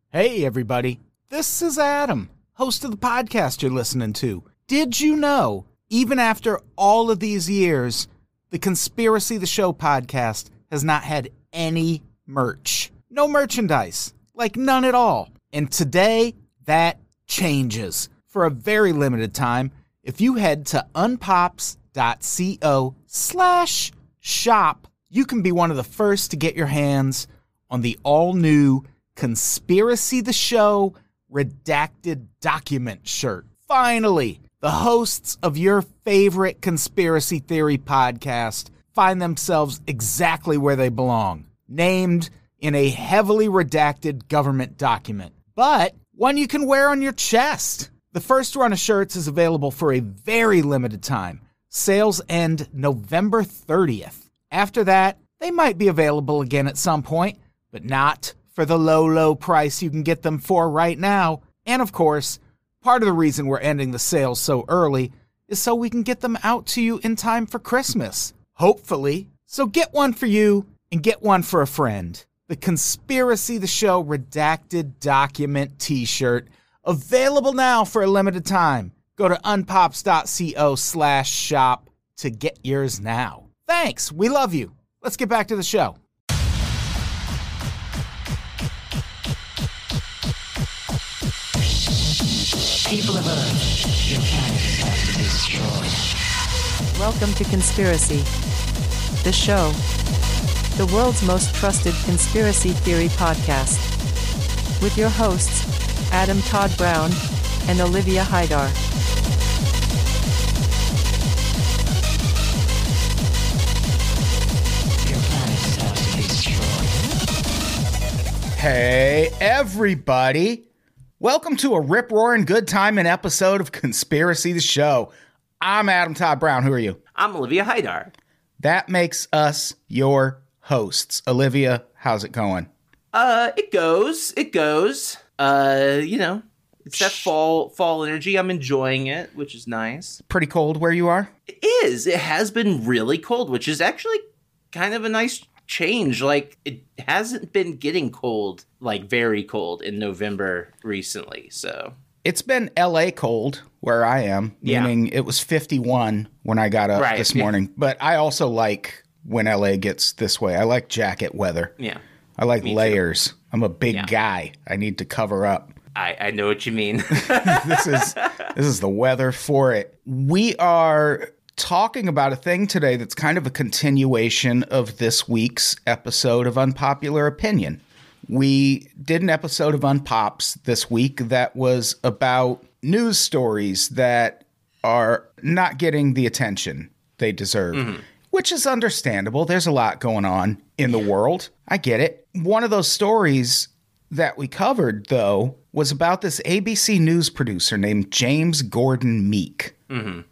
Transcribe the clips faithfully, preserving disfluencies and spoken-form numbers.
Hey, everybody. This is Adam, host of the podcast you're listening to. Did you know, even after all of these years, the Conspiracy the Show podcast has not had any merch? No merchandise. Like none at all. And today, that changes. For a very limited time, if you head to unpops.co slash shop, you can be one of the first to get your hands on the all-new Conspiracy the Show redacted document shirt. Finally, the hosts of your favorite conspiracy theory podcast find themselves exactly where they belong, named in a heavily redacted government document, but one you can wear on your chest. The first run of shirts is available for a very limited time. Sales end November thirtieth. After that, they might be available again at some point, but not for the low, low price you can get them for right now. And of course, part of the reason we're ending the sales so early is so we can get them out to you in time for Christmas. Hopefully. So get one for you and get one for a friend. The Conspiracy the Show redacted document t-shirt, available now for a limited time. Go to unpops.co slash shop to get yours now. Thanks. We love you. Let's get back to the show. People of Earth, your planet has to be destroyed. Welcome to Conspiracy, the show, the world's most trusted conspiracy theory podcast, with your hosts, Adam Todd Brown and Olivia Haidar. Your planet has to be destroyed. Hey, everybody. Welcome to a rip-roaring good time and episode of Conspiracy the Show. I'm Adam Todd Brown. Who are you? I'm Olivia Haidar. That makes us your hosts. Olivia, how's it going? Uh, it goes. It goes. Uh, you know, it's that fall fall energy. I'm enjoying it, which is nice. Pretty cold where you are? It is. It has been really cold, which is actually kind of a nice change. Like, it hasn't been getting cold, like very cold in November recently, so. It's been L A cold where I am, Yeah. meaning it was fifty-one when I got up Right, this yeah. morning. But I also like when L A gets this way. I like jacket weather. Yeah, I like Me too. layers. I'm a big Yeah. guy. I need to cover up. I, I know what you mean. this is this is the weather for it. We are talking about a thing today that's kind of a continuation of this week's episode of Unpopular Opinion. We did an episode of Unpops this week that was about news stories that are not getting the attention they deserve, Mm-hmm. which is understandable. There's a lot going on in the world. I get it. One of those stories that we covered, though, was about this A B C News producer named James Gordon Meek, Mm-hmm.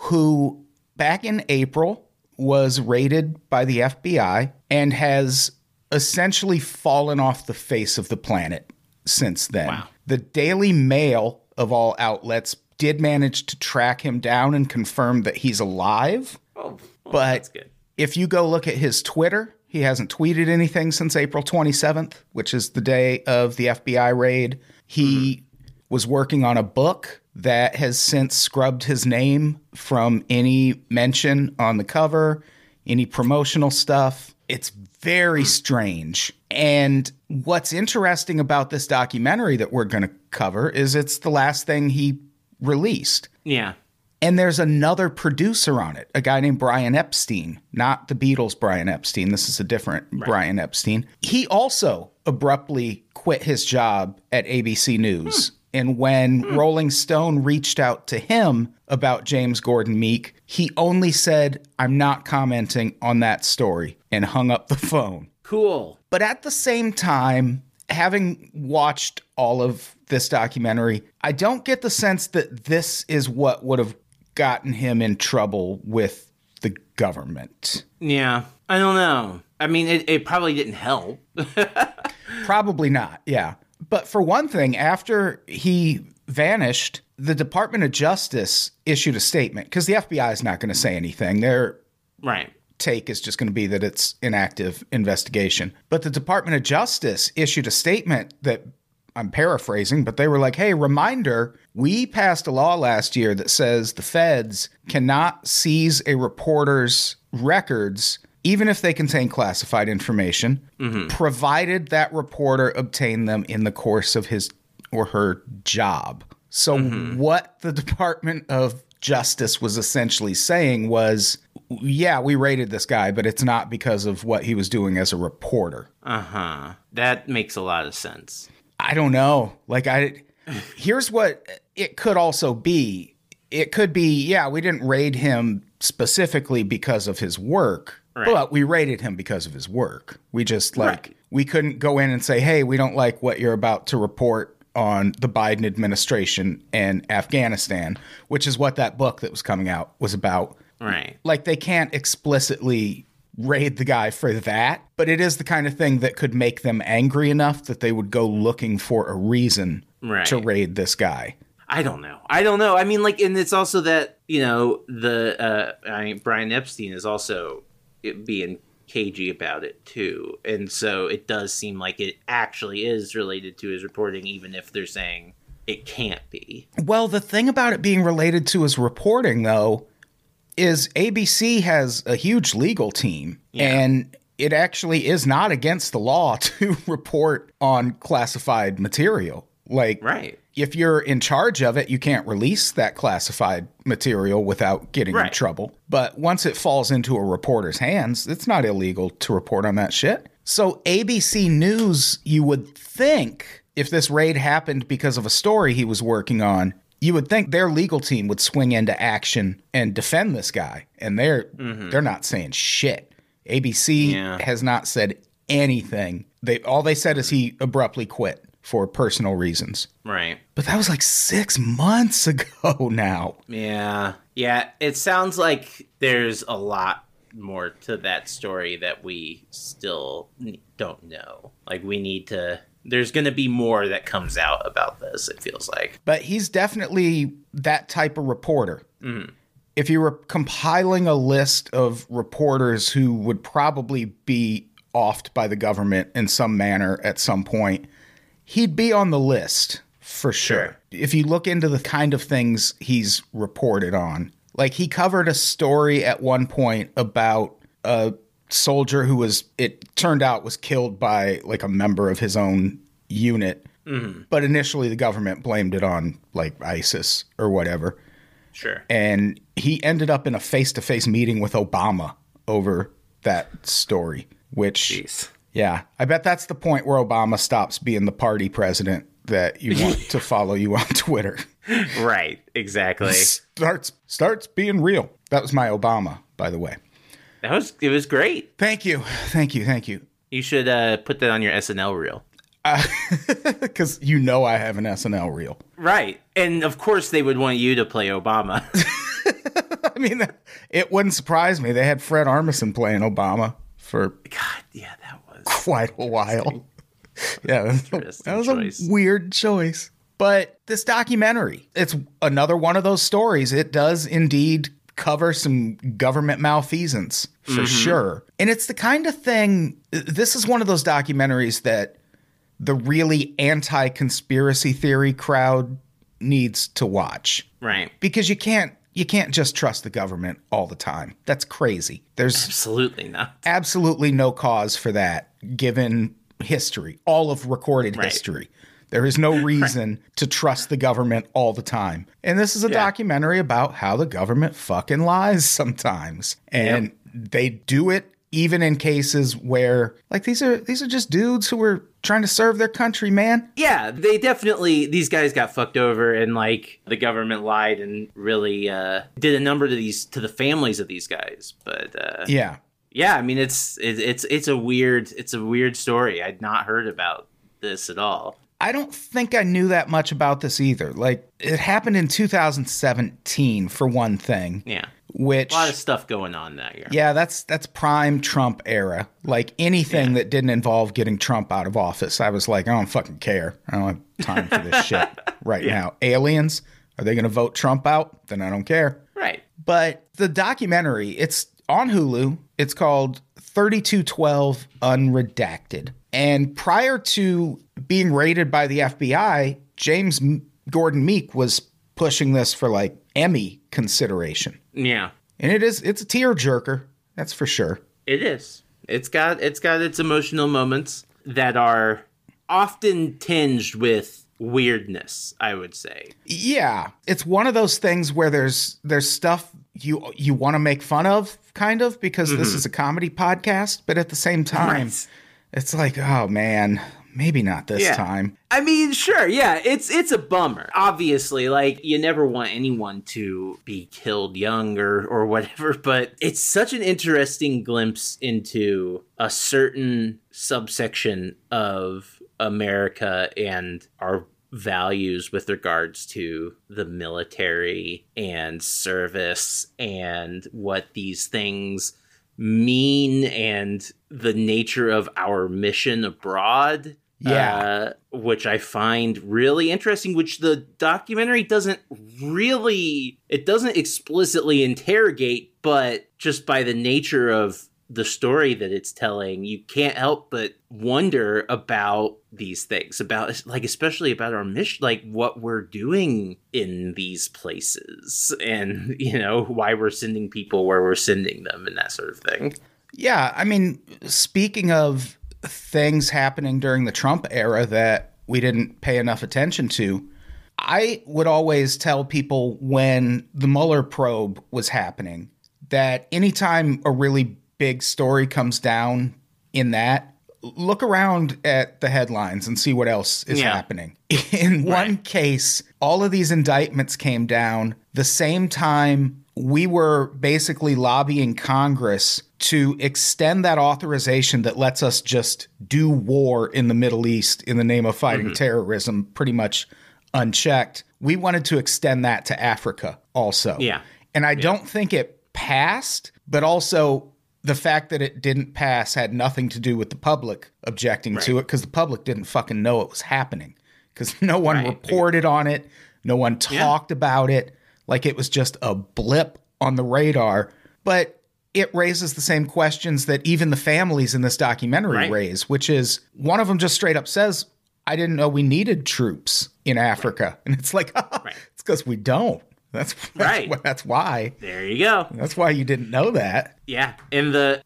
who back in April was raided by the F B I and has essentially fallen off the face of the planet since then. Wow. The Daily Mail, of all outlets, did manage to track him down and confirm that he's alive. Oh, well, But that's good. if you go look at his Twitter, he hasn't tweeted anything since April twenty-seventh, which is the day of the F B I raid. He mm-hmm. was working on a book that has since scrubbed his name from any mention on the cover, any promotional stuff. It's very strange. And what's interesting about this documentary that we're going to cover is it's the last thing he released. Yeah. And there's another producer on it, a guy named Brian Epstein, not the Beatles' Brian Epstein. This is a different right. Brian Epstein. He also abruptly quit his job at A B C News. Hmm. And when hmm. Rolling Stone reached out to him about James Gordon Meek, he only said, "I'm not commenting on that story," and hung up the phone. Cool. But at the same time, having watched all of this documentary, I don't get the sense that this is what would have gotten him in trouble with the government. Yeah, I don't know. I mean, it, it probably didn't help. Probably not, yeah. But for one thing, after he vanished, the Department of Justice issued a statement, because the F B I is not going to say anything. Their right. take is just going to be that it's an active investigation. But the Department of Justice issued a statement that I'm paraphrasing, but they were like, hey, reminder, we passed a law last year that says the feds cannot seize a reporter's records even if they contain classified information, mm-hmm. provided that reporter obtained them in the course of his or her job. So mm-hmm. what the Department of Justice was essentially saying was, yeah, we raided this guy, but it's not because of what he was doing as a reporter. Uh-huh. That makes a lot of sense. I don't know. Like, I, here's what it could also be. It could be, yeah, we didn't raid him specifically because of his work, right. but we raided him because of his work. We just, like, right. we couldn't go in and say, hey, we don't like what you're about to report on the Biden administration and Afghanistan, which is what that book that was coming out was about. Right. Like, they can't explicitly raid the guy for that, but it is the kind of thing that could make them angry enough that they would go looking for a reason right. to raid this guy. I don't know. I don't know. I mean, like, and it's also that, you know, the, uh, I mean, Brian Epstein is also being cagey about it too. And so it does seem like it actually is related to his reporting, even if they're saying it can't be. Well, the thing about it being related to his reporting, though, is A B C has a huge legal team, yeah. and it actually is not against the law to report on classified material. Like, right. if you're in charge of it, you can't release that classified material without getting right. in trouble. But once it falls into a reporter's hands, it's not illegal to report on that shit. So A B C News, you would think, if this raid happened because of a story he was working on, you would think their legal team would swing into action and defend this guy. And they're mm-hmm. they're not saying shit. A B C yeah. has not said anything. They all they said is he abruptly quit for personal reasons. Right. But that was like six months ago now. Yeah. Yeah. It sounds like there's a lot more to that story that we still don't know. Like, we need to... There's going to be more that comes out about this, it feels like. But he's definitely that type of reporter. Mm-hmm. If you were compiling a list of reporters who would probably be offed by the government in some manner at some point, he'd be on the list for sure. sure. If you look into the kind of things he's reported on, like he covered a story at one point about a soldier who was, it turned out, was killed by like a member of his own unit. Mm-hmm. But initially the government blamed it on like ISIS or whatever. Sure. And he ended up in a face-to-face meeting with Obama over that story, which... Jeez. Yeah, I bet that's the point where Obama stops being the party president that you want to follow you on Twitter. Right, exactly. Starts starts being real. That was my Obama, by the way. That was it was great. Thank you, thank you, thank you. You should uh, put that on your S N L reel. Because uh, you know I have an S N L reel. Right, and of course they would want you to play Obama. I mean, it wouldn't surprise me. They had Fred Armisen playing Obama for... God, yeah, that was... quite a while. Yeah, that was choice. a weird choice. But this documentary, it's another one of those stories. It does indeed cover some government malfeasance, for mm-hmm. sure. And it's the kind of thing, this is one of those documentaries that the really anti-conspiracy theory crowd needs to watch. Right. Because you can't You can't just trust the government all the time. That's crazy. There's absolutely not. Absolutely no cause for that, given history, all of recorded right. history. There is no reason right. to trust the government all the time. And this is a yeah. documentary about how the government fucking lies sometimes. And yep. they do it even in cases where, like, these are these are just dudes who were trying to serve their country, man. Yeah, they definitely, these guys got fucked over, and like the government lied and really uh, did a number to these to the families of these guys. But uh, yeah, yeah, I mean, it's it, it's it's a weird it's a weird story. I'd not heard about this at all. I don't think I knew that much about this either. Like, it happened in two thousand seventeen for one thing. Yeah. Which, a lot of stuff going on that year. Yeah, that's that's prime Trump era. Like, anything yeah. that didn't involve getting Trump out of office, I was like, I don't fucking care. I don't have time for this shit right yeah. now. Aliens, are they going to vote Trump out? Then I don't care. Right. But the documentary, it's on Hulu. It's called thirty-two twelve Unredacted. And prior to being raided by the F B I, James Gordon Meek was pushing this for like Emmy consideration. Yeah. And it is it's a tearjerker, that's for sure. It is. It's got it's got its emotional moments that are often tinged with weirdness, I would say. Yeah, it's one of those things where there's there's stuff you you want to make fun of, kind of, because mm-hmm. this is a comedy podcast, but at the same time, right. It's like, oh man, maybe not this yeah. time. I mean, sure, yeah, it's it's a bummer. Obviously, like, you never want anyone to be killed young or, or whatever, but it's such an interesting glimpse into a certain subsection of America and our values with regards to the military and service and what these things mean and the nature of our mission abroad. Yeah. Uh, which I find really interesting, which the documentary doesn't really, it doesn't explicitly interrogate, but just by the nature of the story that it's telling, you can't help but wonder about these things, about, like, especially about our mission, like what we're doing in these places and, you know, why we're sending people where we're sending them and that sort of thing. Yeah. I mean, speaking of things happening during the Trump era that we didn't pay enough attention to, I would always tell people when the Mueller probe was happening that anytime a really big story comes down in that, look around at the headlines and see what else is yeah. happening. In one right. case, all of these indictments came down the same time we were basically lobbying Congress to extend that authorization that lets us just do war in the Middle East in the name of fighting mm-hmm. terrorism pretty much unchecked. We wanted to extend that to Africa also. Yeah. And I yeah. don't think it passed, but also the fact that it didn't pass had nothing to do with the public objecting right. to it, because the public didn't fucking know it was happening, because no one right. reported on it. No one talked yeah. about it. Like it was just a blip on the radar. But it raises the same questions that even the families in this documentary right. raise, which is one of them just straight up says, I didn't know we needed troops in Africa. Right. And it's like, oh, right. it's because we don't. That's, that's right. That's why. There you go. That's why you didn't know that. Yeah. And the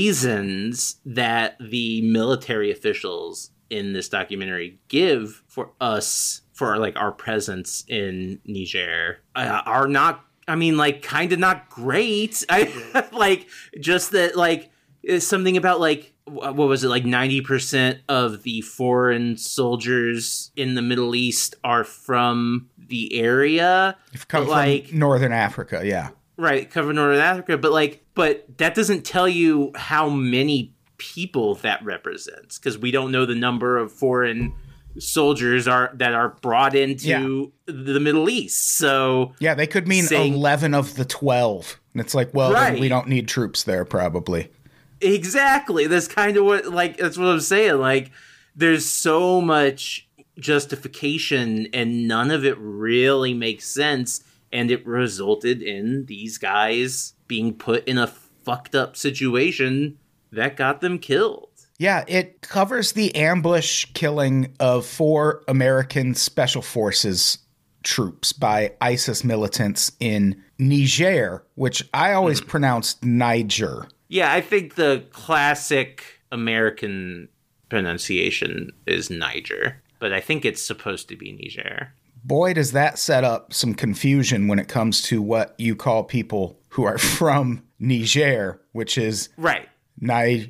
reasons that the military officials in this documentary give for us, for like our presence in Niger, uh, are not, I mean, like, kind of not great. I like just that, like, it's something about like, what was it, like ninety percent of the foreign soldiers in the Middle East are from the area. You've come but, from like, Northern Africa, yeah. Right, cover Northern Africa, but like, but that doesn't tell you how many people that represents, because we don't know the number of foreign soldiers are that are brought into yeah. the Middle East. So yeah, they could mean saying, eleven of the twelve, and it's like, well, right. then we don't need troops there, probably. Exactly. That's kind of what, like, that's what I'm saying. Like, there's so much justification and none of it really makes sense. And it resulted in these guys being put in a fucked up situation that got them killed. Yeah, it covers the ambush killing of four American Special Forces troops by ISIS militants in Niger, which I always mm. pronounced Niger. Yeah, I think the classic American pronunciation is Niger, but I think it's supposed to be Niger. Boy, does that set up some confusion when it comes to what you call people who are from Niger, which is right. Ni-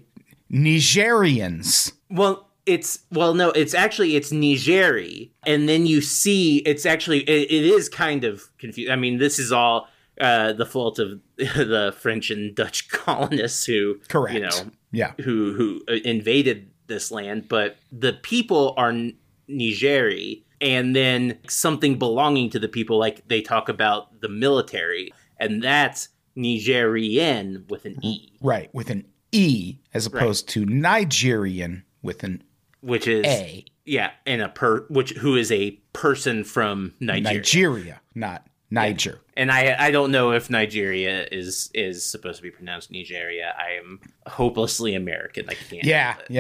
Nigerians. Well, it's well, no, it's actually it's Nigeri, and then you see it's actually it, it is kind of confusing. I mean, this is all uh, the fault of the French and Dutch colonists who, correct, you know, yeah, who who invaded this land, but the people are Nigeri. And then something belonging to the people, like they talk about the military, and that's Nigerian with an E. Right, with an E, as opposed right. to Nigerian with an which is A. Yeah, and a per which who is a person from Nigeria. Nigeria, not Niger. Yeah. And I I don't know if Nigeria is is supposed to be pronounced Nigeria. I am hopelessly American. I can't. Yeah, yeah.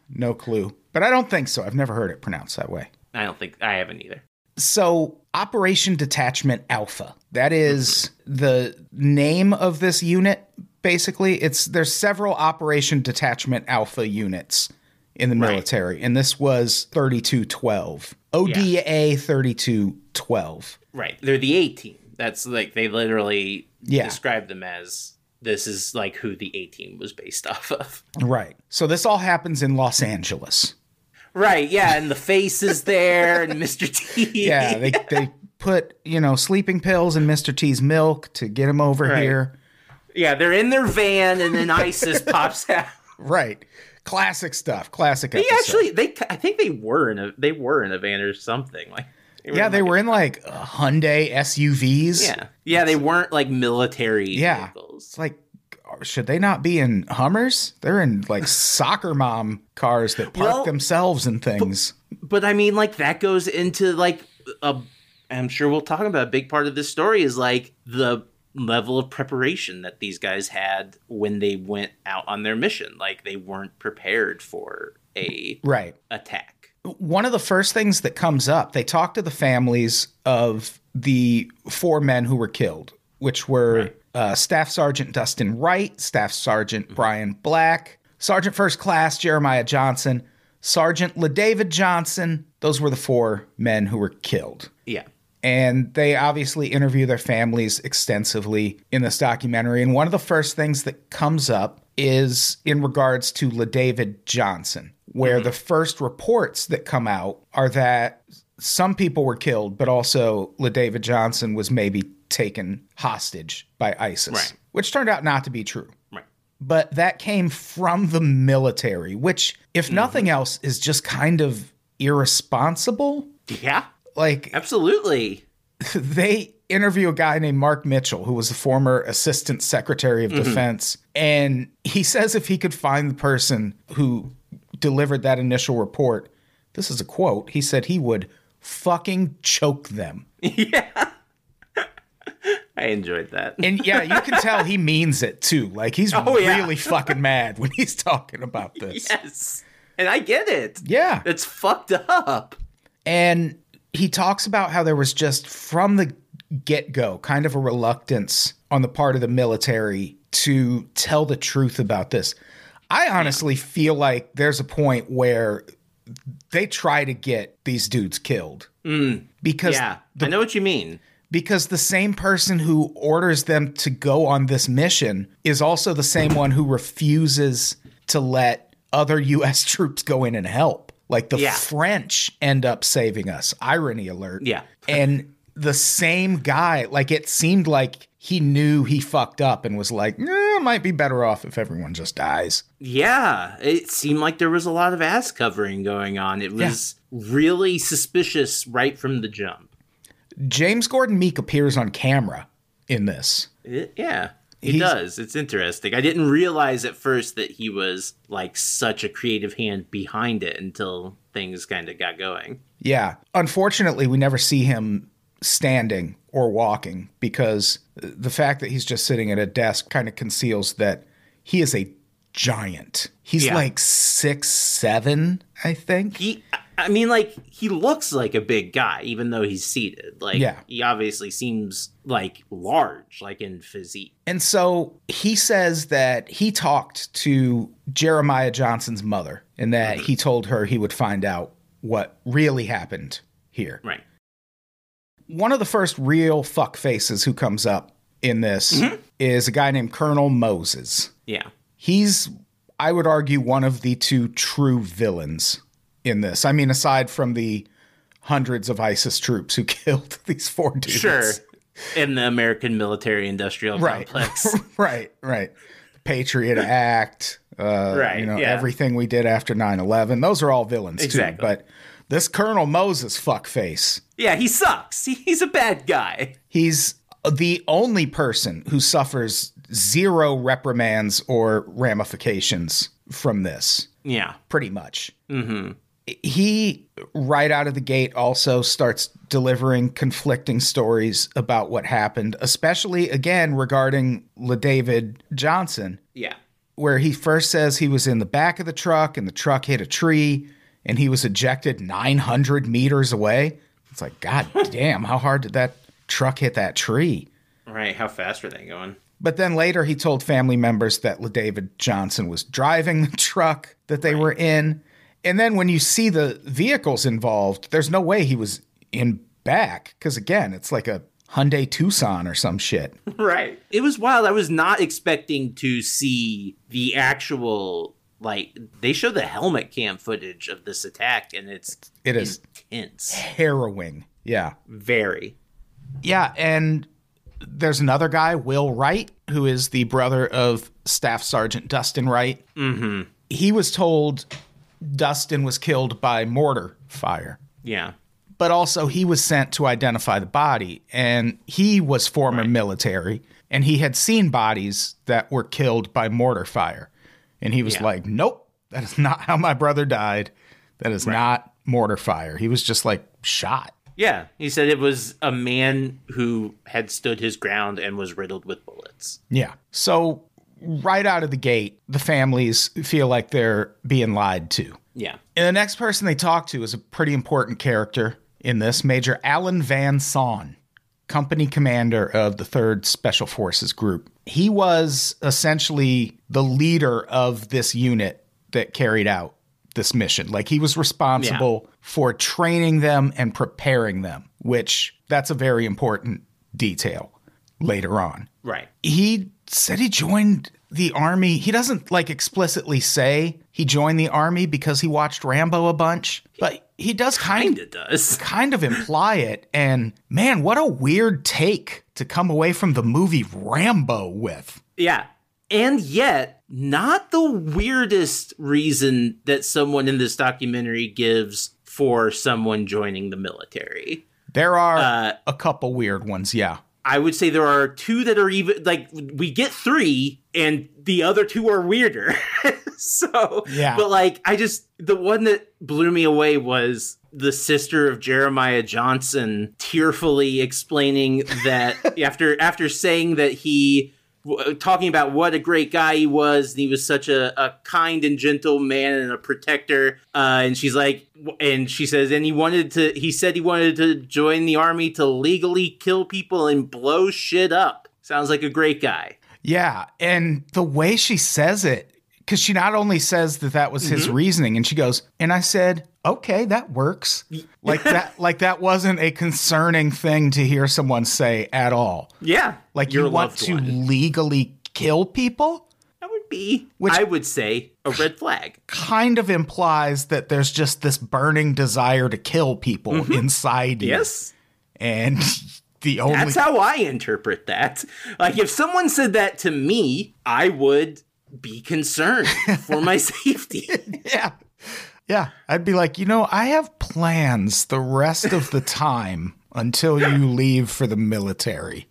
no clue. But I don't think so. I've never heard it pronounced that way. I don't think I haven't either. So, Operation Detachment Alpha. That is the name of this unit, basically. It's there's several Operation Detachment Alpha units in the military, right. And this was thirty-two twelve. O D A yeah. thirty-two twelve. Right. They're the A-team. That's like, they literally yeah. describe them as, this is like who the A-team was based off of. Right. So this all happens in Los Angeles. Right, yeah, and the face is there, and Mister T. Yeah, they they put, you know, sleeping pills in Mister T's milk to get him over right. here. Yeah, they're in their van, and then ISIS pops out. Right. Classic stuff. Classic they episode. actually, they I think they were in a they were in a van or something. Like, they yeah, they like were a, in like uh, Hyundai S U Vs. Yeah, yeah, they weren't like military yeah. vehicles. It's like, should they not be in Hummers? They're in like soccer mom cars that park well, themselves and things. But, but I mean, like that goes into like a. I'm sure we'll talk about a big part of this story is like the level of preparation that these guys had when they went out on their mission. Like they weren't prepared for a right attack. One of the first things that comes up, they talk to the families of the four men who were killed, which were right. uh, Staff Sergeant Dustin Wright, Staff Sergeant mm-hmm. Brian Black, Sergeant First Class Jeremiah Johnson, Sergeant LaDavid Johnson. Those were the four men who were killed. Yeah. And they obviously interview their families extensively in this documentary. And one of the first things that comes up is in regards to LaDavid Johnson, where mm-hmm. the first reports that come out are that some people were killed, but also LaDavid Johnson was maybe taken hostage by ISIS, right. which turned out not to be true. Right. But that came from the military, which, if mm-hmm. nothing else, is just kind of irresponsible. Yeah. Like, absolutely. They interview a guy named Mark Mitchell, who was the former Assistant Secretary of mm-hmm. Defense. And he says if he could find the person who delivered that initial report, this is a quote, he said he would fucking choke them. Yeah. I enjoyed that. And yeah, you can tell he means it too. Like he's oh, really yeah. fucking mad when he's talking about this. Yes. And I get it. Yeah. It's fucked up. And he talks about how there was just from the get-go kind of a reluctance on the part of the military to tell the truth about this. I honestly yeah. feel like there's a point where they try to get these dudes killed. Mm. Because yeah, the, I know what you mean. Because the same person who orders them to go on this mission is also the same one who refuses to let other U S troops go in and help. Like the yeah. French end up saving us. Irony alert. Yeah. And the same guy, like it seemed like he knew he fucked up and was like, eh, it might be better off if everyone just dies. Yeah. It seemed like there was a lot of ass covering going on. It was yeah. really suspicious right from the jump. James Gordon Meek appears on camera in this. It, yeah. He He's, does. It's interesting. I didn't realize at first that he was like such a creative hand behind it until things kind of got going. Yeah. Unfortunately, we never see him standing or walking because the fact that he's just sitting at a desk kind of conceals that he is a giant. He's yeah. like six, seven, I think. He, I mean, like, he looks like a big guy, even though he's seated. Like, yeah. he obviously seems, like, large, like, in physique. And so he says that he talked to Jeremiah Johnson's mother and that mm-hmm. he told her he would find out what really happened here. Right. One of the first real fuck faces who comes up in this mm-hmm. is a guy named Colonel Moses. Yeah. He's, I would argue, one of the two true villains in this. I mean, aside from the hundreds of ISIS troops who killed these four dudes. Sure. In the American military-industrial right. complex. right, right. Patriot Act. Uh, right, you know, yeah. everything we did after nine eleven. Those are all villains, exactly. too. But this Colonel Moses fuckface. Yeah, he sucks. He, he's a bad guy. He's the only person who suffers zero reprimands or ramifications from this. Yeah. Pretty much. Mm-hmm. He, right out of the gate, also starts delivering conflicting stories about what happened, especially, again, regarding LaDavid Johnson. Yeah. where he first says he was in the back of the truck and the truck hit a tree and he was ejected nine hundred meters away. It's like, God damn, how hard did that truck hit that tree? Right. How fast were they going? But then later he told family members that LaDavid Johnson was driving the truck that they right. were in. And then when you see the vehicles involved, there's no way he was in back. Because again, it's like a Hyundai Tucson or some shit. Right. It was wild. I was not expecting to see the actual, like, they show the helmet cam footage of this attack, and it's it is intense. Harrowing. Yeah. Very. Yeah, and there's another guy, Will Wright, who is the brother of Staff Sergeant Dustin Wright. Mm-hmm. He was told Dustin was killed by mortar fire. Yeah. But also he was sent to identify the body, and he was former right. military, and he had seen bodies that were killed by mortar fire. And he was yeah. like, nope, that is not how my brother died. That is right. not mortar fire. He was just like shot. Yeah, he said it was a man who had stood his ground and was riddled with bullets. Yeah. So right out of the gate, the families feel like they're being lied to. Yeah. And the next person they talk to is a pretty important character in this, Major Alan Van Son, company commander of the third Special Forces Group. He was essentially the leader of this unit that carried out this mission. Like, he was responsible yeah. for training them and preparing them, which that's a very important detail later on. Right. He said he joined the Army. He doesn't like explicitly say he joined the Army because he watched Rambo a bunch, but he does kind of does kind of imply it. And man, what a weird take to come away from the movie Rambo with. Yeah. And yet, not the weirdest reason that someone in this documentary gives for someone joining the military. There are uh, a couple weird ones, yeah. I would say there are two that are even, like, we get three, and the other two are weirder. So, yeah. But, like, I just, the one that blew me away was the sister of Jeremiah Johnson tearfully explaining that after after saying that he... talking about what a great guy he was, and he was such a, a kind and gentle man and a protector. Uh, and she's like, and she says, and he wanted to, he said he wanted to join the Army to legally kill people and blow shit up. Sounds like a great guy. Yeah. And the way she says it, because she not only says that that was his mm-hmm. reasoning, and she goes, and I said, okay, that works. Like that, like that wasn't a concerning thing to hear someone say at all. Yeah. Like, you want to one. legally kill people? That would be, which I would say, a red flag. Kind of implies that there's just this burning desire to kill people mm-hmm. inside you. Yes. And the only... That's how I interpret that. Like, if someone said that to me, I would be concerned for my safety. Yeah. Yeah, I'd be like, you know, I have plans the rest of the time until you leave for the military.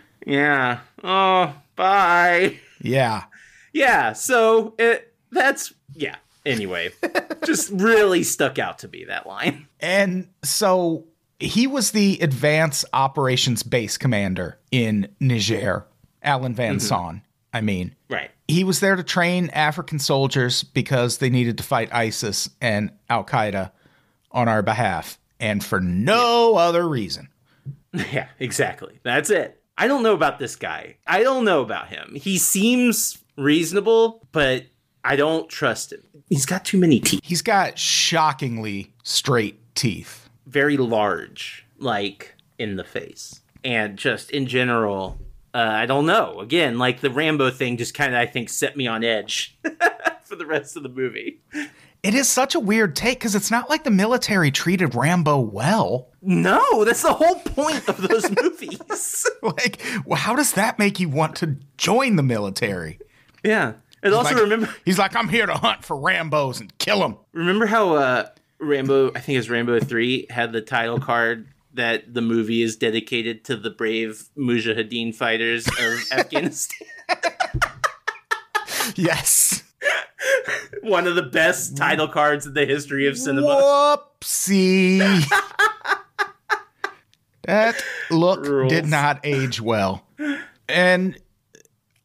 Yeah. Oh, bye. Yeah. Yeah, so it, that's, yeah. Anyway, just really stuck out to me, that line. And so he was the Advanced Operations Base Commander in Niger, Alan Van mm-hmm. Son, I mean. Right. He was there to train African soldiers because they needed to fight ISIS and Al-Qaeda on our behalf, and for no yeah. other reason. Yeah, exactly. That's it. I don't know about this guy. I don't know about him. He seems reasonable, but I don't trust him. He's got too many teeth. He's got shockingly straight teeth. Very large, like, in the face. And just, in general... Uh, I don't know. Again, like the Rambo thing just kind of, I think, set me on edge for the rest of the movie. It is such a weird take because it's not like the military treated Rambo well. No, that's the whole point of those movies. Like, well, how does that make you want to join the military? Yeah. And he's also like, remember... He's like, I'm here to hunt for Rambos and kill them. Remember how uh, Rambo, I think it was Rambo three, had the title card that the movie is dedicated to the brave Mujahideen fighters of Afghanistan? Yes. One of the best title cards in the history of cinema. Whoopsie. That look Rules. did not age well. And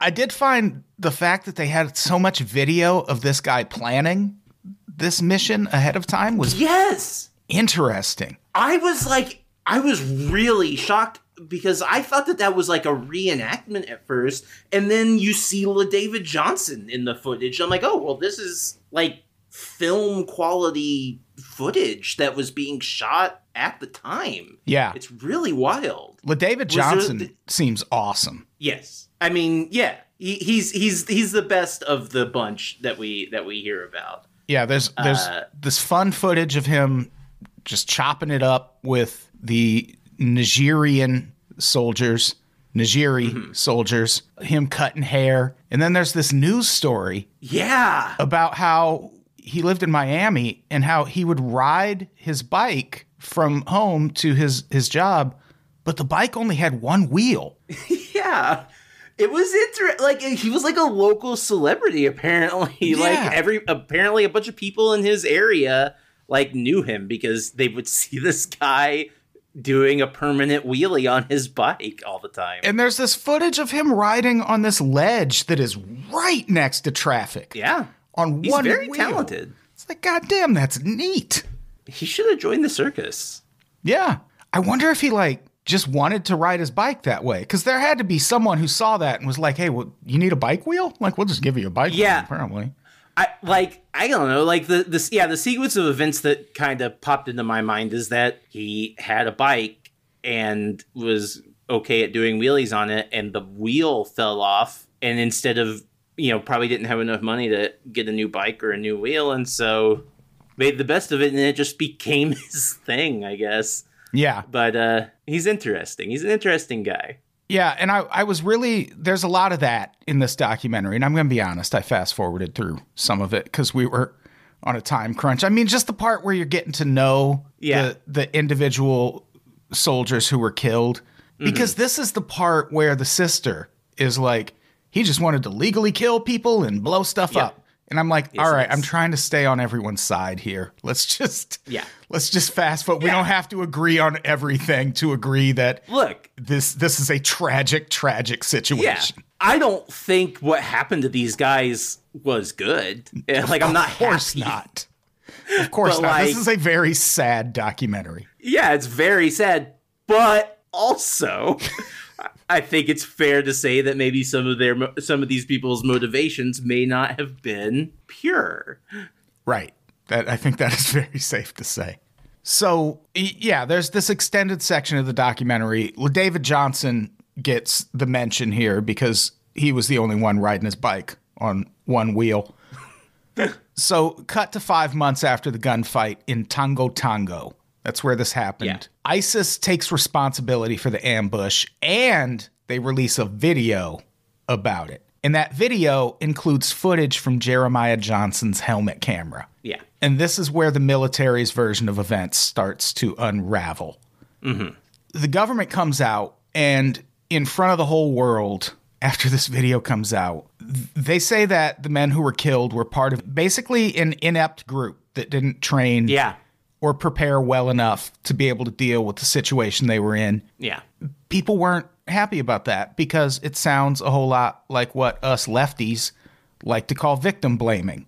I did find the fact that they had so much video of this guy planning this mission ahead of time was Yes. interesting. I was like, I was really shocked because I thought that that was like a reenactment at first. And then you see LaDavid Johnson in the footage. I'm like, oh, well, this is like film quality footage that was being shot at the time. Yeah. It's really wild. LaDavid Was there Johnson the- seems awesome. Yes. I mean, yeah. He, he's he's he's the best of the bunch that we that we hear about. Yeah, there's there's Uh, this fun footage of him just chopping it up with the Nigerian soldiers, Nigeri Mm-hmm. soldiers, him cutting hair. And then there's this news story Yeah. about how he lived in Miami and how he would ride his bike from home to his, his job, but the bike only had one wheel. Yeah. It was inter- like he was like a local celebrity apparently. Yeah. Like every apparently a bunch of people in his area like knew him because they would see this guy doing a permanent wheelie on his bike all the time. And there's this footage of him riding on this ledge that is right next to traffic. yeah. On He's one very wheel. talented. It's like, God damn, that's neat. He should have joined the circus. Yeah. I wonder if he like just wanted to ride his bike that way. Because there had to be someone who saw that and was like, hey, well, you need a bike wheel? Like, we'll just give you a bike Yeah. wheel, apparently. I like I don't know, like the this yeah, the sequence of events that kind of popped into my mind is that he had a bike and was okay at doing wheelies on it, and the wheel fell off, and instead of you know, probably didn't have enough money to get a new bike or a new wheel, and so made the best of it, and it just became his thing, I guess. Yeah. But uh, he's interesting. He's an interesting guy. Yeah. And I, I was really, there's a lot of that in this documentary. And I'm going to be honest, I fast forwarded through some of it because we were on a time crunch. I mean, just the part where you're getting to know Yeah. the, the individual soldiers who were killed. Because Mm-hmm. this is the part where the sister is like, he just wanted to legally kill people and blow stuff Yeah. up. And I'm like, Yes, all right, yes. I'm trying to stay on everyone's side here. Let's just, Yeah. let's just fast forward. We Yeah. don't have to agree on everything to agree that Look, this this is a tragic, tragic yeah, situation. I don't think what happened to these guys was good. Eh, Like, I'm not Of course happy. not. Of course But, not. This like- is a very sad documentary. Yeah, it's very sad, but also I think it's fair to say that maybe some of their mo- some of these people's motivations may not have been pure. Right. That I think that is very safe to say. So, y- yeah, there's this extended section of the documentary. David Johnson gets the mention here because he was the only one riding his bike on one wheel. So, cut to five months after the gunfight in Tango Tango. That's where this happened. Yeah. ISIS takes responsibility for the ambush, and they release a video about it. And that video includes footage from Jeremiah Johnson's helmet camera. Yeah. And this is where the military's version of events starts to unravel. Mm-hmm. The government comes out, and in front of the whole world, after this video comes out, th- they say that the men who were killed were part of basically an inept group that didn't train Yeah. or prepare well enough to be able to deal with the situation they were in. Yeah. People weren't happy about that because it sounds a whole lot like what us lefties like to call victim blaming.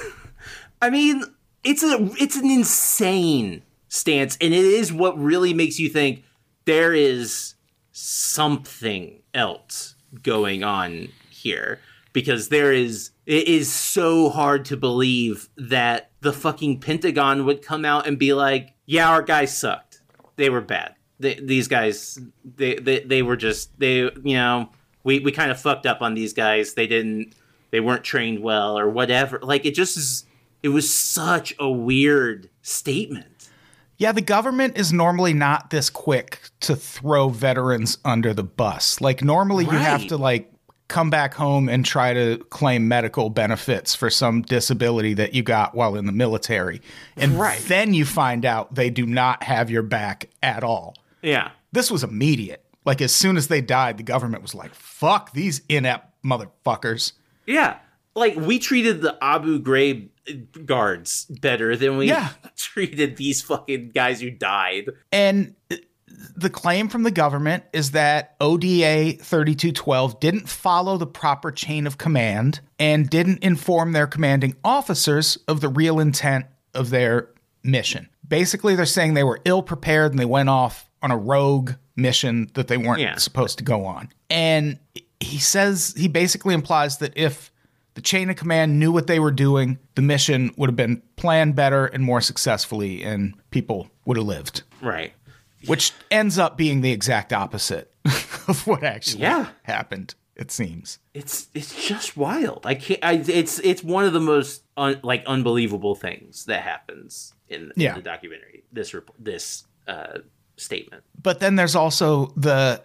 I mean, it's a it's an insane stance, and it is what really makes you think there is something else going on here, because there is it is so hard to believe that the fucking Pentagon would come out and be like, yeah, our guys sucked, they were bad, they, these guys they, they they were just they you know we we kind of fucked up on these guys, they didn't they weren't trained well or whatever. Like, it just is it was such a weird statement. Yeah, the government is normally not this quick to throw veterans under the bus. Like, normally you have Right. to, like, come back home and try to claim medical benefits for some disability that you got while in the military. And Right. then you find out they do not have your back at all. Yeah. This was immediate. Like, as soon as they died, the government was like, fuck these inept motherfuckers. Yeah. Like, we treated the Abu Ghraib guards better than we Yeah. treated these fucking guys who died. And the claim from the government is that O D A thirty-two twelve didn't follow the proper chain of command and didn't inform their commanding officers of the real intent of their mission. Basically, they're saying they were ill prepared and they went off on a rogue mission that they weren't Yeah. supposed to go on. And he says, he basically implies that if the chain of command knew what they were doing, the mission would have been planned better and more successfully, and people would have lived. Right. Which ends up being the exact opposite of what actually Yeah. happened, it seems. It's it's just wild. I can't. I, it's it's one of the most un, like unbelievable things that happens in, Yeah. in the documentary. This rep- this uh, statement. But then there's also the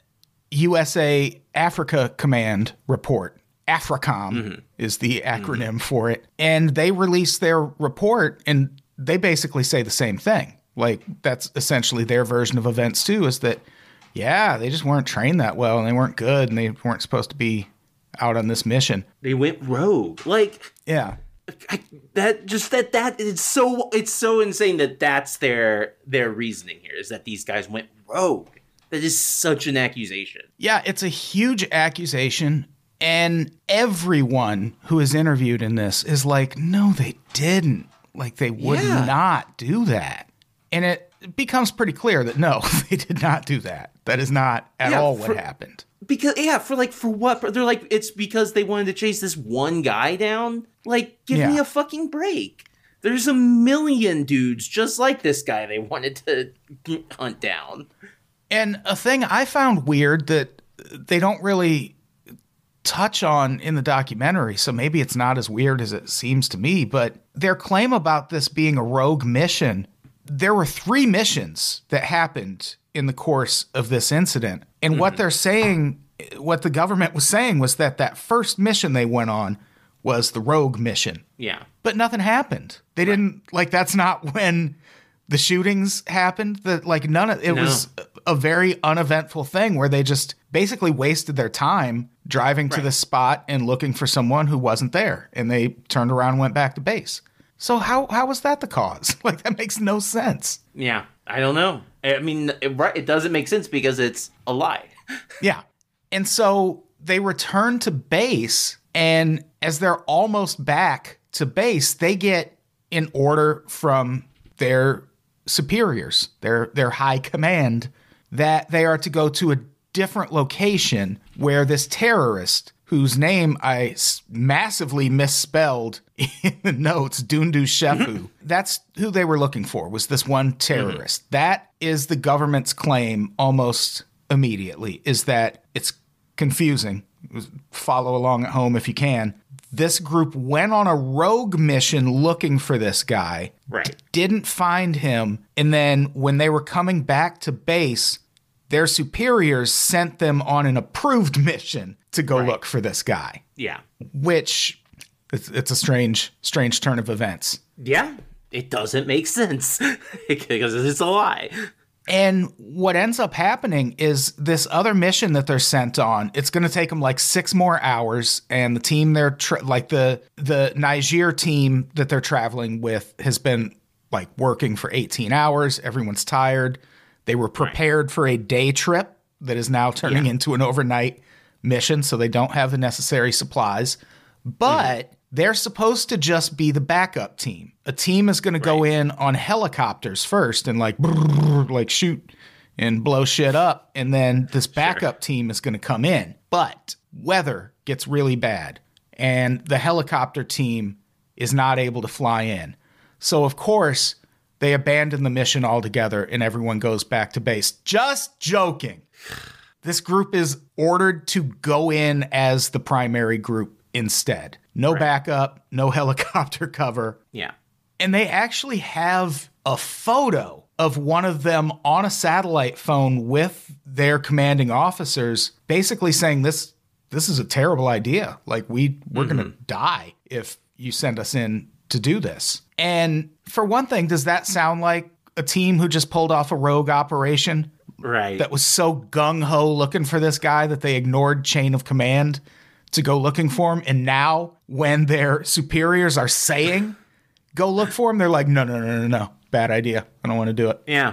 U S A Africa Command report. AFRICOM mm-hmm. is the acronym mm-hmm. for it. And they released their report, and they basically say the same thing. Like, that's essentially their version of events, too, is that, yeah, they just weren't trained that well, and they weren't good, and they weren't supposed to be out on this mission. They went rogue. Like, yeah. I, that just that that it's so it's so insane that that's their their reasoning here, is that these guys went rogue. That is such an accusation. Yeah, it's a huge accusation. And everyone who is interviewed in this is like, no, they didn't. Like, they would Yeah. not do that. And it becomes pretty clear that, no, they did not do that. That is not at Yeah, all for- what happened. Because, yeah, for like, for what? They're like, it's because they wanted to chase this one guy down? Like, give Yeah. me a fucking break. There's a million dudes just like this guy they wanted to hunt down. And a thing I found weird that they don't really touch on in the documentary, so maybe it's not as weird as it seems to me, but their claim about this being a rogue mission, there were three missions that happened in the course of this incident. And mm-hmm. what they're saying, what the government was saying was that that first mission they went on was the rogue mission. Yeah. But nothing happened. They right. didn't, like, that's not when the shootings happened. That, like, none of it No. was a very uneventful thing where they just basically wasted their time driving right. to the spot and looking for someone who wasn't there. And they turned around and went back to base. So how how was that the cause? Like, that makes no sense. Yeah, I don't know. I mean, it, right, it doesn't make sense because it's a lie. Yeah. And so they return to base, and as they're almost back to base, they get an order from their superiors, their their high command, that they are to go to a different location where this terrorist, whose name I massively misspelled in the notes, Dundu Shefu, that's who they were looking for, was this one terrorist. Mm-hmm. That is the government's claim almost immediately, is that it's confusing. Follow along at home if you can. This group went on a rogue mission looking for this guy, right? Didn't find him, and then when they were coming back to base, their superiors sent them on an approved mission to go right. look for this guy. Yeah. Which, it's, it's a strange, strange turn of events. Yeah. It doesn't make sense because it's a lie. And what ends up happening is this other mission that they're sent on, it's going to take them like six more hours. And the team they're tra- like the, the Niger team that they're traveling with has been like working for eighteen hours. Everyone's tired. They were prepared right. for a day trip that is now turning yeah. into an overnight mission, so they don't have the necessary supplies. But mm-hmm. they're supposed to just be the backup team. A team is going right. to go in on helicopters first and like brrr, like shoot and blow shit up, and then this backup sure. team is going to come in. But weather gets really bad, and the helicopter team is not able to fly in. So, of course, they abandon the mission altogether and everyone goes back to base. Just joking. This group is ordered to go in as the primary group instead. No right. backup, no helicopter cover. Yeah. And they actually have a photo of one of them on a satellite phone with their commanding officers, basically saying this this is a terrible idea. Like, we, we're mm-hmm. going to die if you send us in to do this. And for one thing, does that sound like a team who just pulled off a rogue operation? Right. That was so gung-ho looking for this guy that they ignored chain of command to go looking for him. And now when their superiors are saying, go look for him, they're like, no, no, no, no, no. Bad idea. I don't want to do it. Yeah.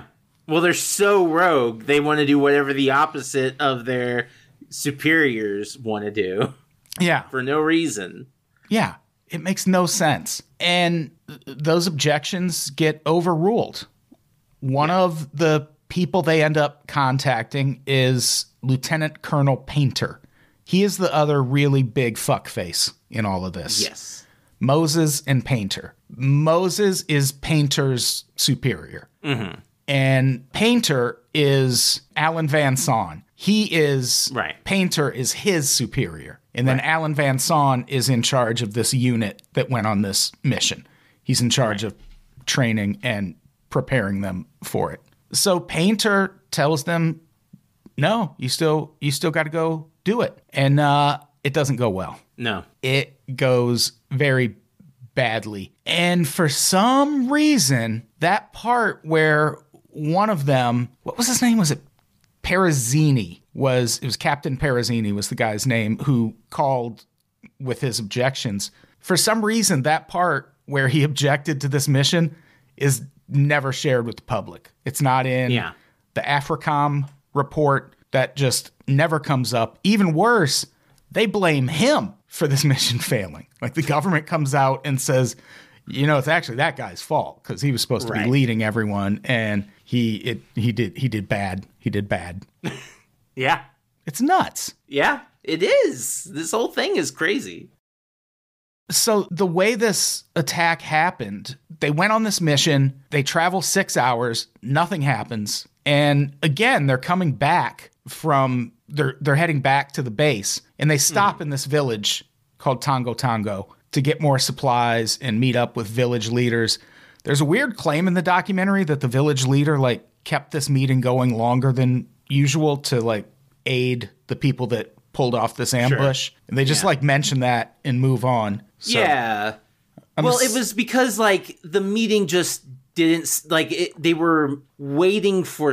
Well, they're so rogue, they want to do whatever the opposite of their superiors want to do. Yeah. For no reason. Yeah. It makes no sense. And th- those objections get overruled. One yeah. of the people they end up contacting is Lieutenant Colonel Painter. He is the other really big fuckface in all of this. Yes. Moses and Painter. Moses is Painter's superior. Mm-hmm. And Painter is Alan Van Son. He is... Right. Painter is his superior. And then right. Alan Van Son is in charge of this unit that went on this mission. He's in charge right. of training and preparing them for it. So Painter tells them, no, you still you still got to go do it. And uh, it doesn't go well. No. It goes very badly. And for some reason, that part where one of them, what was his name? Was it Perazini? Was it was Captain Perazini was the guy's name who called with his objections. For some reason, that part where he objected to this mission is never shared with the public. It's not in yeah. the AFRICOM report. That just never comes up. Even worse, they blame him for this mission failing. Like the government comes out and says, you know, it's actually that guy's fault because he was supposed to right. be leading everyone, and he it he did he did bad. He did bad. Yeah. It's nuts. Yeah, it is. This whole thing is crazy. So the way this attack happened, they went on this mission, they travel six hours, nothing happens. And again, they're coming back from, they're they're heading back to the base, and they stop mm. in this village called Tongo Tongo to get more supplies and meet up with village leaders. There's a weird claim in the documentary that the village leader like kept this meeting going longer than usual to like aid the people that pulled off this ambush. Sure. And they just yeah. like mention that and move on. So, yeah. I'm well, s- it was because like the meeting just didn't like it, they were waiting for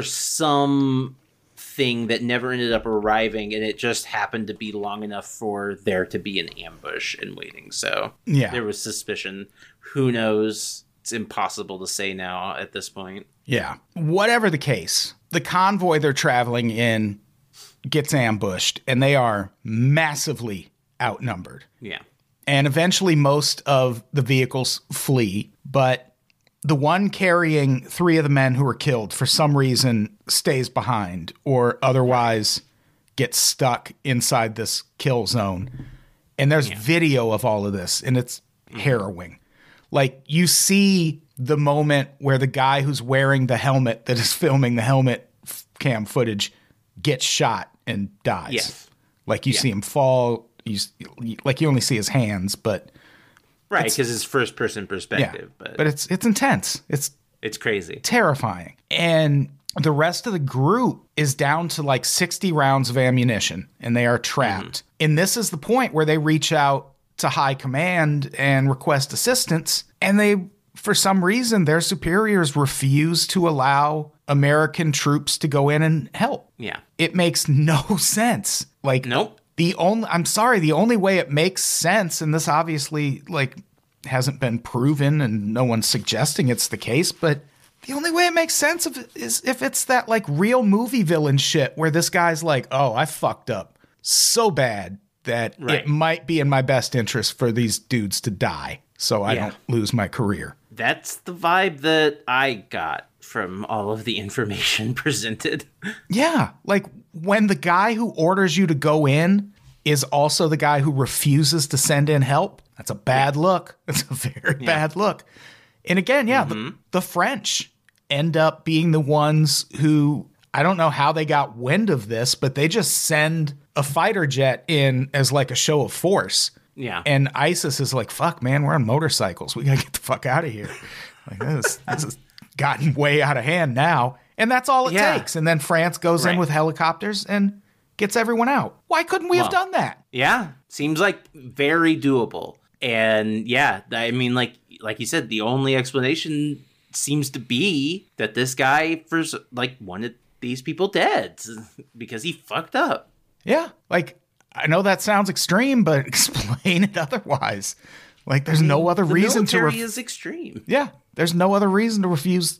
some thing that never ended up arriving, and it just happened to be long enough for there to be an ambush and waiting. So yeah. there was suspicion. Who knows? It's impossible to say now at this point. Yeah. Whatever the case, the convoy they're traveling in gets ambushed, and they are massively outnumbered. Yeah. And eventually most of the vehicles flee, but the one carrying three of the men who were killed for some reason stays behind or otherwise gets stuck inside this kill zone. And there's yeah. video of all of this, and it's mm-hmm. harrowing. Like, you see the moment where the guy who's wearing the helmet that is filming the helmet cam footage gets shot and dies. Yes. Like, you yeah. see him fall. You, like, you only see his hands, but... Right, because it's first-person perspective. Yeah, but but it's it's intense. It's It's crazy. Terrifying. And the rest of the group is down to, like, sixty rounds of ammunition, and they are trapped. Mm-hmm. And this is the point where they reach out to high command and request assistance, and they, for some reason, their superiors refuse to allow American troops to go in and help. Yeah. It makes no sense. Like, nope. The only, I'm sorry, the only way it makes sense, and this obviously, like, hasn't been proven and no one's suggesting it's the case, but the only way it makes sense of, is if it's that, like, real movie villain shit where this guy's like, oh, I fucked up so bad that right. it might be in my best interest for these dudes to die so I yeah. don't lose my career. That's the vibe that I got from all of the information presented. Yeah, like when the guy who orders you to go in is also the guy who refuses to send in help, that's a bad yeah. look. It's a very yeah. bad look. And again, yeah, mm-hmm. the, the French end up being the ones who, I don't know how they got wind of this, but they just send a fighter jet in as like a show of force. Yeah. And ISIS is like, fuck, man, we're on motorcycles. We got to get the fuck out of here. Like, this, this has gotten way out of hand now. And that's all it yeah. takes. And then France goes right. in with helicopters and gets everyone out. Why couldn't we well, have done that? Yeah. Seems like very doable. And yeah, I mean, like, like you said, the only explanation seems to be that this guy first, like, wanted these people dead because he fucked up. Yeah. Like, I know that sounds extreme, but explain it otherwise. Like, there's I mean, no other the reason to... The military ref- is extreme. Yeah. There's no other reason to refuse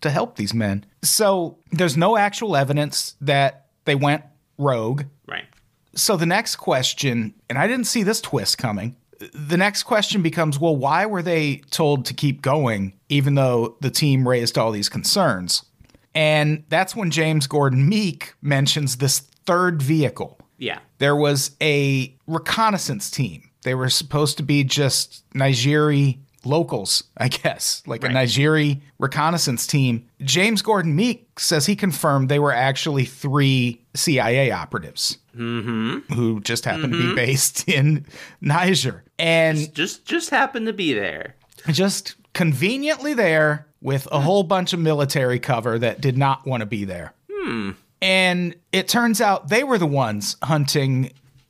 to help these men. So there's no actual evidence that they went rogue. Right. So the next question, and I didn't see this twist coming, the next question becomes, well, why were they told to keep going even though the team raised all these concerns? And that's when James Gordon Meek mentions this third vehicle. Yeah. There was a reconnaissance team. They were supposed to be just Nigeri locals, I guess, like right. a Nigeri reconnaissance team. James Gordon Meek says he confirmed they were actually three C I A operatives mm-hmm. who just happened mm-hmm. to be based in Niger. And just, just just happened to be there. Just conveniently there with a whole bunch of military cover that did not want to be there. Hmm. And it turns out they were the ones hunting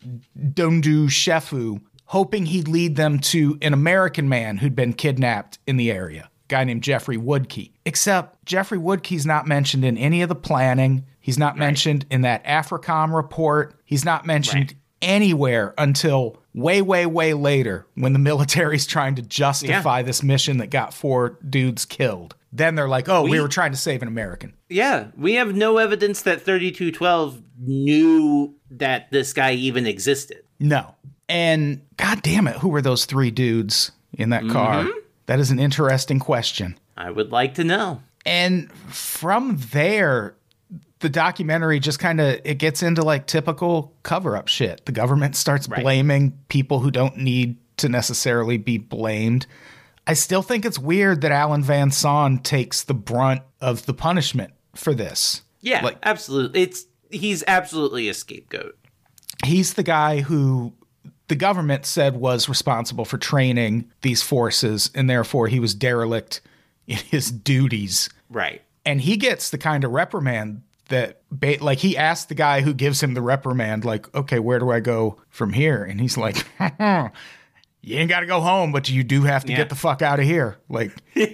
Dondu Shefu, hoping he'd lead them to an American man who'd been kidnapped in the area, a guy named Jeffrey Woodkey. Except Jeffrey Woodkey's not mentioned in any of the planning. He's not right. mentioned in that AFRICOM report. He's not mentioned right. anywhere until way, way, way later when the military's trying to justify yeah. this mission that got four dudes killed. Then they're like, oh, we, we were trying to save an American. Yeah, we have no evidence that thirty-two twelve knew that this guy even existed. No. And God damn it, who were those three dudes in that car? Mm-hmm. That is an interesting question. I would like to know. And from there, the documentary just kind of, it gets into like typical cover-up shit. The government starts right. blaming people who don't need to necessarily be blamed. I still think it's weird that Alan Van Son takes the brunt of the punishment for this. Yeah, like, absolutely. It's he's absolutely a scapegoat. He's the guy who the government said was responsible for training these forces, and therefore he was derelict in his duties. Right. And he gets the kind of reprimand that, ba- like, he asked the guy who gives him the reprimand, like, okay, where do I go from here? And he's like, you ain't got to go home, but you do have to yeah. get the fuck out of here. Like,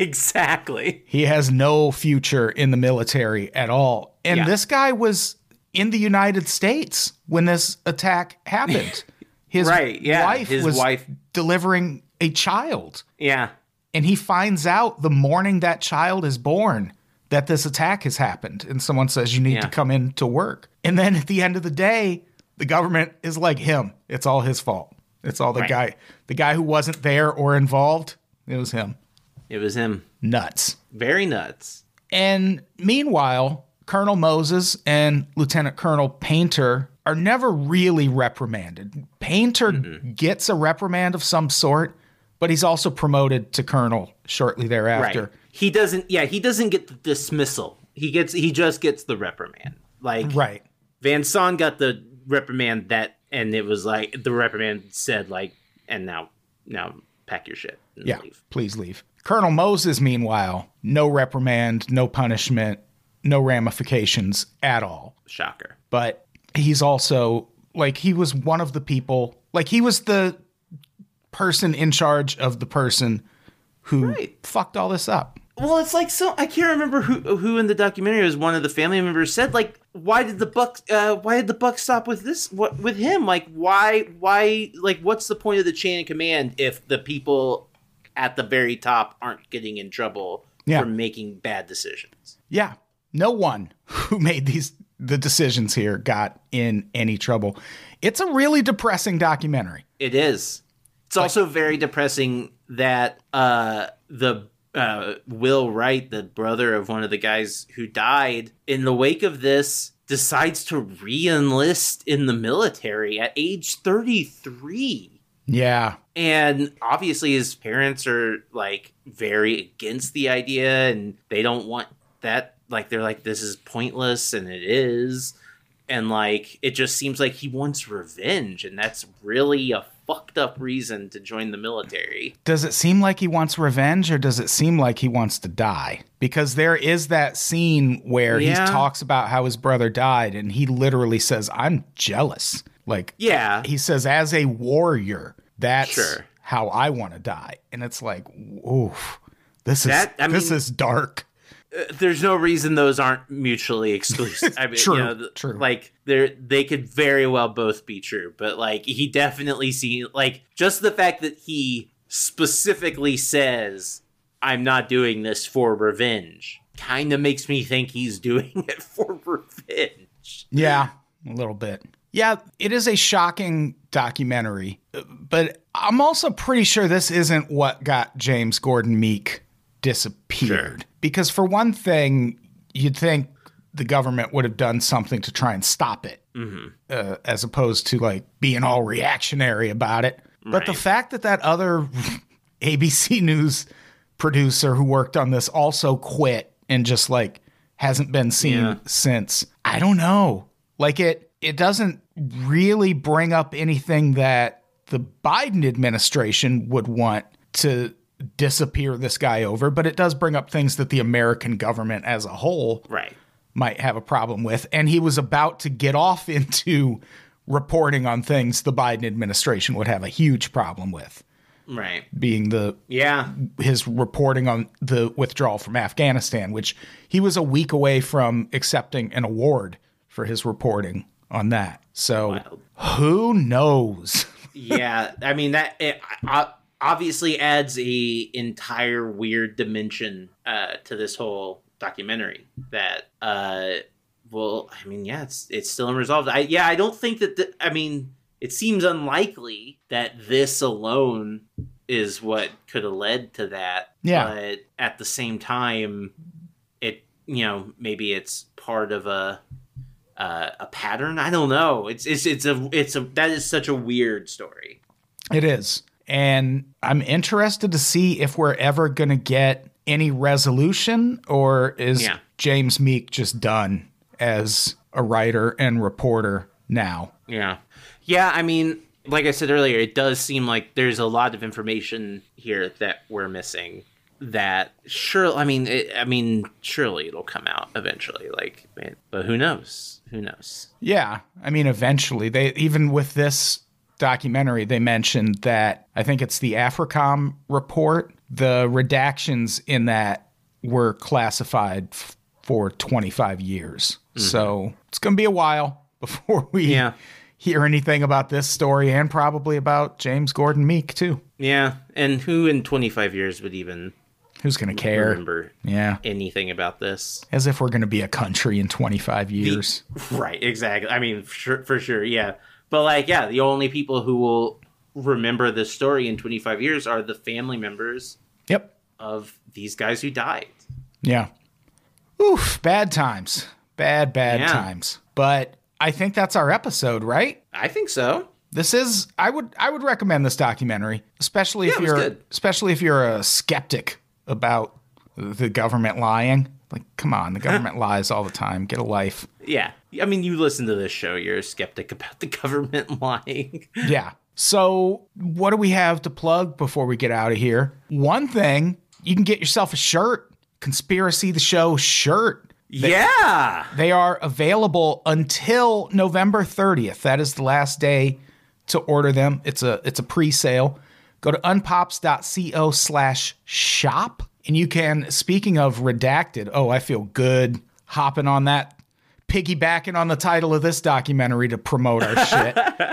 exactly. He has no future in the military at all. And yeah. this guy was in the United States when this attack happened. His right, yeah. wife His was wife delivering a child. Yeah. And he finds out the morning that child is born that this attack has happened. And someone says, you need yeah. to come in to work. And then at the end of the day, the government is like him. It's all his fault. It's all the right. guy, the guy who wasn't there or involved. It was him. It was him. Nuts. Very nuts. And meanwhile, Colonel Moses and Lieutenant Colonel Painter are never really reprimanded. Painter mm-hmm. gets a reprimand of some sort, but he's also promoted to colonel shortly thereafter. Right. He doesn't, yeah, he doesn't get the dismissal. He gets, he just gets the reprimand. Like, right. Van Son got the reprimand that, and it was like, the reprimand said, like, and now, now pack your shit and yeah, leave. Please leave. Colonel Moses, meanwhile, no reprimand, no punishment, no ramifications at all. Shocker. But he's also, like, he was one of the people, like, he was the person in charge of the person who right. fucked all this up. Well, it's like, so I can't remember who who in the documentary was one of the family members said, like, why did the buck uh, why did the buck stop with this what with him? Like, why why like what's the point of the chain of command if the people at the very top aren't getting in trouble yeah. for making bad decisions? Yeah. No one who made these the decisions here got in any trouble. It's a really depressing documentary. It is. It's like, also very depressing that uh, the uh, Will Wright, the brother of one of the guys who died, in the wake of this, decides to re-enlist in the military at age thirty-three. Yeah. And obviously his parents are, like, very against the idea, and they don't want that. Like, they're like, this is pointless, and it is. And, like, it just seems like he wants revenge, and that's really a fucked up reason to join the military. Does it seem like he wants revenge, or does it seem like he wants to die? Because there is that scene where yeah. he talks about how his brother died, and he literally says, I'm jealous. Like, yeah. he says, as a warrior, that's sure. how I want to die. And it's like, oof, this is, that, I this mean, is dark. Uh, there's no reason those aren't mutually exclusive. I mean, true, you know, true. Like, they they could very well both be true, but, like, he definitely see like just the fact that he specifically says, "I'm not doing this for revenge," kind of makes me think he's doing it for revenge. Yeah, a little bit. Yeah, it is a shocking documentary, but I'm also pretty sure this isn't what got James Gordon Meek disappeared. Sure. Because for one thing, you'd think the government would have done something to try and stop it, mm-hmm. uh, as opposed to like being all reactionary about it. But Right. the fact that that other A B C News producer who worked on this also quit and just like hasn't been seen Yeah. since, I don't know. Like it, it doesn't really bring up anything that the Biden administration would want to disappear this guy over, but it does bring up things that the American government as a whole Right. might have a problem with. And he was about to get off into reporting on things the Biden administration would have a huge problem with, Right. being the Yeah. his reporting on the withdrawal from Afghanistan, which he was a week away from accepting an award for his reporting on that. So Wild. who knows? Yeah. I mean, that it, uh, obviously adds a entire weird dimension uh, to this whole documentary that, uh, well, I mean, yeah, it's it's still unresolved. I yeah, I don't think that. The, I mean, it seems unlikely that this alone is what could have led to that. Yeah. But at the same time, it you know maybe it's part of a uh, a pattern. I don't know. It's it's it's a it's a that is such a weird story. It is. And I'm interested to see if we're ever going to get any resolution, or is Yeah. James Meek just done as a writer and reporter now? Yeah. Yeah, I mean, like I said earlier, it does seem like there's a lot of information here that we're missing that sure I mean it, I mean surely it'll come out eventually, like, but who knows? Who knows? Yeah. I mean, eventually they, even with this documentary, they mentioned that, I think it's the AFRICOM report, the redactions in that were classified f- for twenty-five years. Mm-hmm. So it's going to be a while before we Yeah. hear anything about this story, and probably about James Gordon Meek too. Yeah, and who in twenty-five years would even Who's going to care? remember Yeah. anything about this? As if we're going to be a country in twenty-five years. Right, exactly. I mean, for, for sure, yeah. But, like, yeah, the only people who will remember this story in twenty-five years are the family members Yep. of these guys who died. Yeah. Oof, bad times. Bad, bad Yeah. times. But I think that's our episode, right? I think so. This is I would I would recommend this documentary, especially Yeah, if it was you're good. especially if you're a skeptic about the government lying. Like, come on, the government lies all the time. Get a life. Yeah. I mean, you listen to this show, you're a skeptic about the government lying. Yeah. So, what do we have to plug before we get out of here? One thing, you can get yourself a shirt, Conspiracy the Show shirt. Yeah. They are available until November thirtieth. That is the last day to order them. It's a it's a pre-sale. Go to unpops.co slash shop. And you can, speaking of redacted, oh, I feel good hopping on that, piggybacking on the title of this documentary to promote our shit.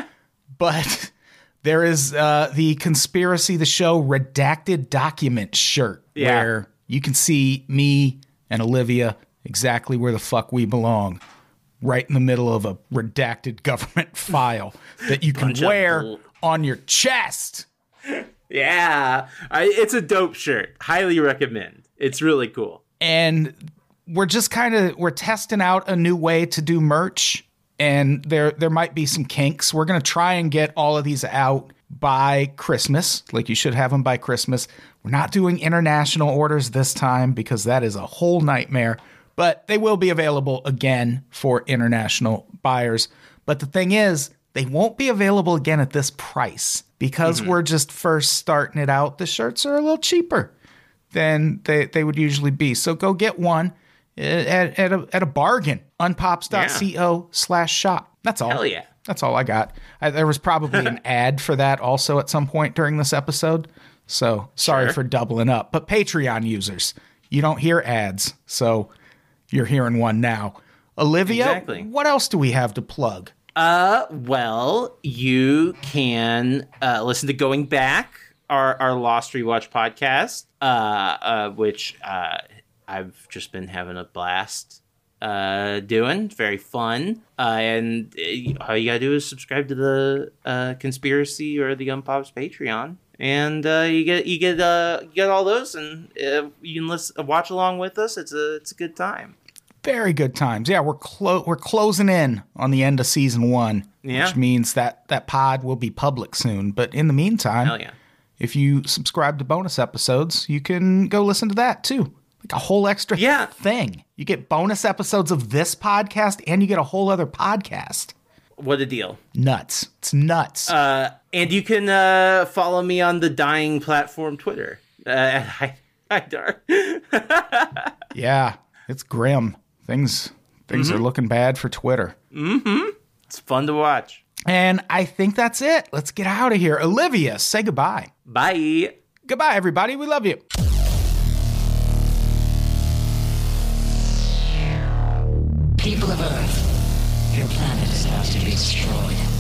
But there is uh, the Conspiracy the Show redacted document shirt, Yeah. where you can see me and Olivia exactly where the fuck we belong, right in the middle of a redacted government file that you can Bunch of wear bull- on your chest. Yeah. I, it's a dope shirt. Highly recommend. It's really cool. And we're just kind of we're testing out a new way to do merch, and there there might be some kinks. We're going to try and get all of these out by Christmas. Like, you should have them by Christmas. We're not doing international orders this time because that is a whole nightmare, but they will be available again for international buyers. But the thing is, they won't be available again at this price because we're just first starting it out. The shirts are a little cheaper than they, they would usually be. So go get one at, at, a, at a bargain. Unpops.co slash shop. That's all. Hell yeah. That's all I got. I, there was probably an ad for that also at some point during this episode. So sorry Sure. for doubling up. But Patreon users, you don't hear ads. So you're hearing one now. Olivia, Exactly. what else do we have to plug? Uh, well, you can uh, listen to Going Back, our, our Lost Rewatch podcast, uh, uh, which uh, I've just been having a blast uh, doing. Very fun. Uh, and uh, all you gotta do is subscribe to the uh, Conspiracy or the Unpops Patreon. And uh, you get you get uh, you get all those, and uh, you can listen, watch along with us. It's a it's a good time. Very good times. Yeah, we're clo- we're closing in on the end of season one, Yeah. which means that that pod will be public soon. But in the meantime, Hell yeah. if you subscribe to bonus episodes, you can go listen to that too. Like a whole extra Yeah. thing. You get bonus episodes of this podcast, and you get a whole other podcast. What a deal. Nuts. It's nuts. Uh, and you can uh, follow me on the dying platform Twitter uh, at Hi- Hydar. Yeah, it's grim. Things things Mm-hmm. are looking bad for Twitter. It's fun to watch. And I think that's it. Let's get out of here. Olivia, say goodbye. Bye. Goodbye, everybody. We love you. People of Earth, your planet is about to be destroyed.